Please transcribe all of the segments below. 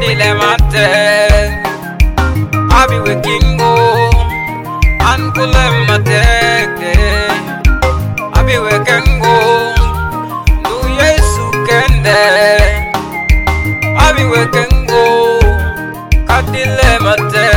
kadile mate. Abi wekingo ankule mate. Abi wekengo du Yesu kende. Abi wekengo kadile mate.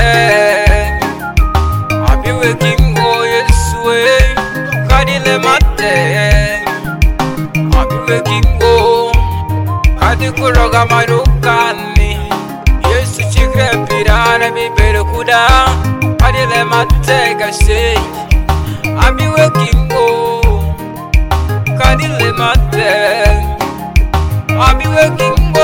Abi wekingo Yesu kadile mate. Abi wekingo adikuroga marukani. Yesu chikre pirane mi perukuda kadile mate kashe. Abi wekingo kadile mate. Abi wekingo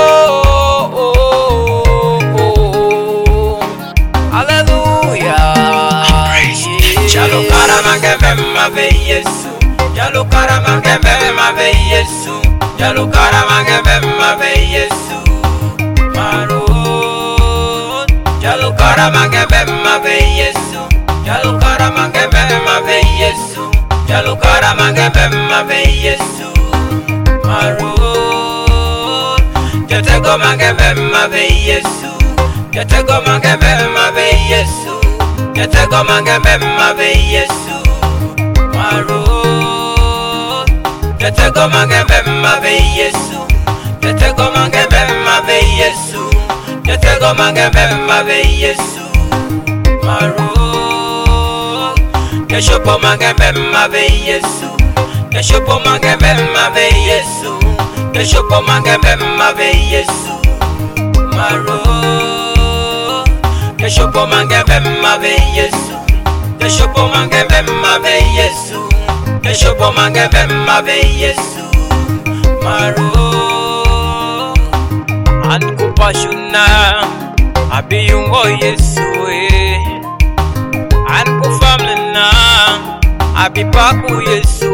hallelujah. Jalo karamange mema be Yesu. Jalo karamange mema be Yesu. Jalo karamange mema be Yesu. Maro. Jalo karamange mema be Yesu. Jalo karamange mema be Yesu. Jalo karamange mema be Yesu. Maro. Jatego mange mema be Yesu. Jatego mange mema be Yesu. Jatego mange mema be Yesu. Maro. Jatego mange mema be Yesu. Jatego mange mema be Yesu. Jatego mange mema be Yesu. Maro. Jashopo mange mema be Yesu. Jashopo mange mema be Yesu. Jashopo mange mema be Yesu. Maro. Jashopo mange mema be Yesu. Jashopo mange mema be Yesu. Jashopo mange mema be Yesu. Maro. Ankupashuna abiyungo Yesu. Ankufamlina abipaku Yesu.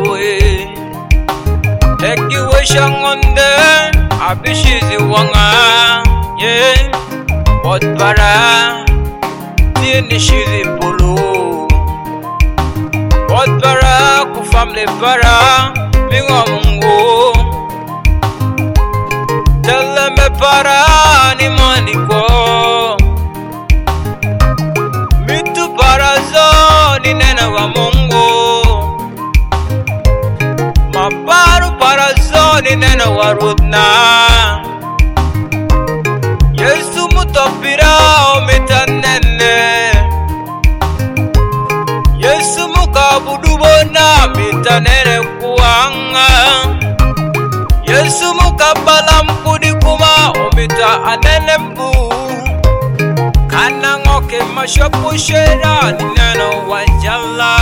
Tekiwe shangonde abishizi wanga. Yeah. Otbara tieni shizi pulu. Otbara kufamle para mingo mungu. Teleme para ni maniko. Mitu para zo ni nena wa mungu. Maparu para zo ni nena wa rudna. Yesu mutopira omitanene. Yesu mukabudubona mitanene kuanga. Yesu mukabala mkudikuma omita anene mbu. Kana ngoke mashopu shera nineno wajala.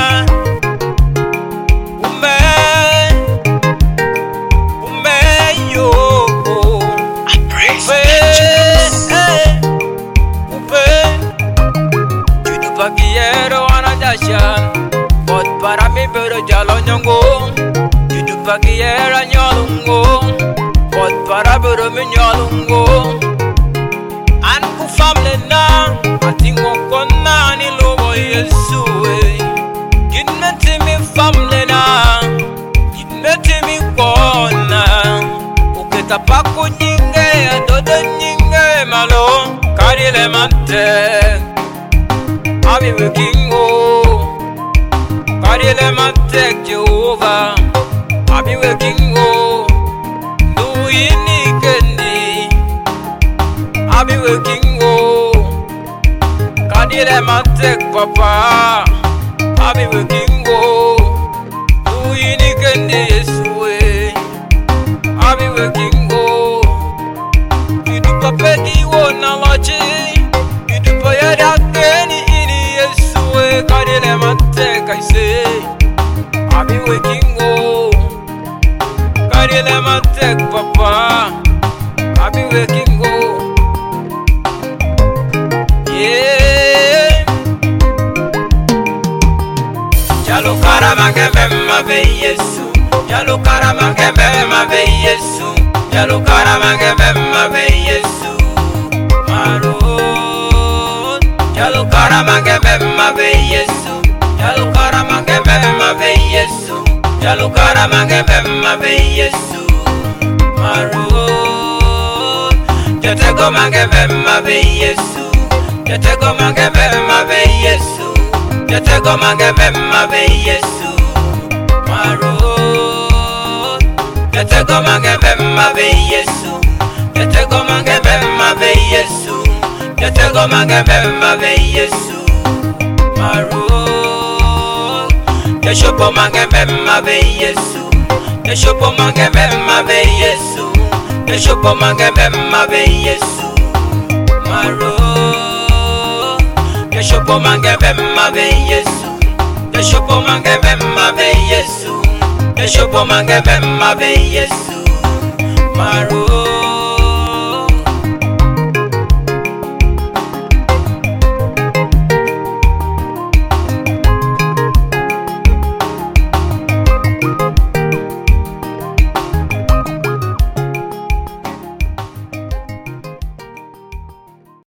Pagiero anadashan, pot para mi pero jalo nyongo. Judu pagiera nyolungo, pot para pero mi nyolungo. Anku famle na, atingo kona ni lobo Yesu. Ginmeti mi famle na, ginmeti mi kona. Uketa paku nyinge, adodo nyinge malo, karile mante. Abi wekingo kadile matek Jehovah. Abi wekingo duini kendi. Abi wekingo kadile matek papa. Abi wekingo duini kendi Yesu. Abi wekingo idu papedi wona lochi. Idu payada keni kadile matek I say. Abi wekingo kadile matek papa. Abi wekingo. Yeah. Jalo karamange mema be Yesu. Jalo karamange mema be Yesu. Jalo karamange mema be Yesu. Maro. Jalo karamange mema be Yesu. Jalo karamange mema be Yesu. Jalo karamange mema be Yesu. Maro. Jatego Yatego mange bemma be Yesu. Yatego mange bemma be Yesu. Yatego mange bemma be Yesu. Maro. Yatego mange bemma be Yesu. Yatego mange bemma be Yesu. Yatego mange bemma be Yesu. Maro. Yashopo mange bemma be Yesu. Yashopo mange bemma be Yesu. Yashopo mange bemma be Yesu. Maro. Yashopo mange bemma be Yesu. Yashopo mange bemma be Yesu. Yashopo mange bemma be Yesu. Maro.